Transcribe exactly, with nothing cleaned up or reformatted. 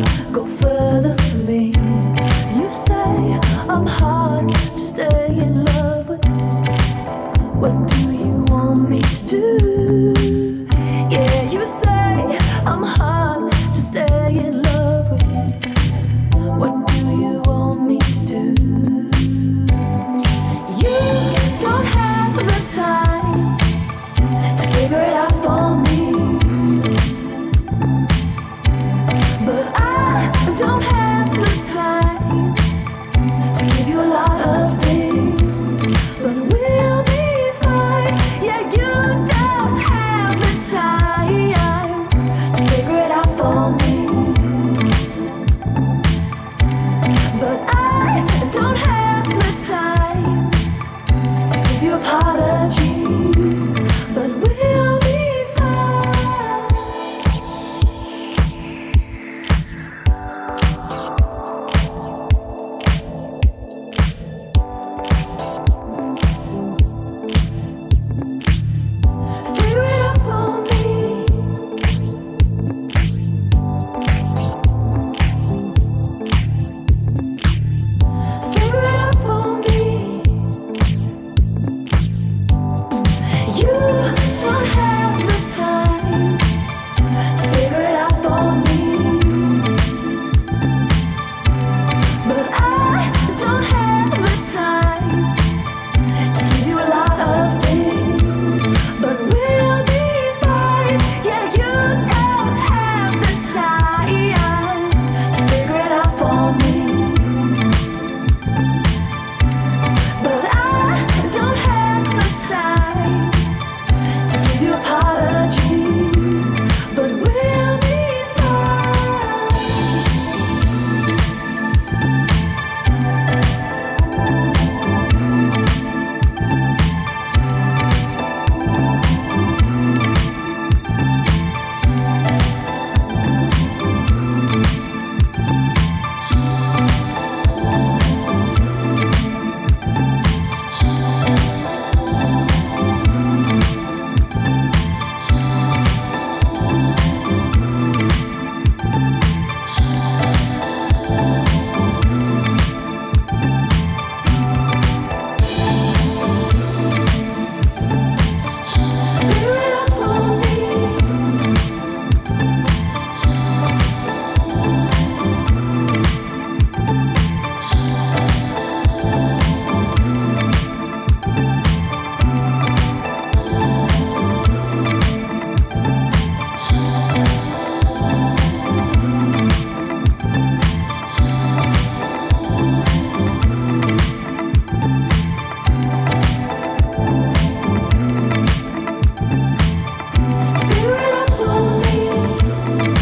go further for me. You say I'm hard to stay in love with. What do you want me to do? Yeah, you say I'm hard to stay in love with. What do you want me to do? You don't have the time to figure it out for me, but I don't have the time to give you a lot of things, but we'll be fine. Yeah, you don't have the time to figure it out for me, but I don't have the time to give you apologies, but we'll be fine. Figure it out for me. Figure it out for me. You don't have the time to figure it out for me, but I don't have the time to give you a lot of things, but we'll be fine. Yeah, you don't have the time to figure it out for me, but I don't have the time to give you apologies, but we'll be fine. Figure it out for me. Figure it out for me.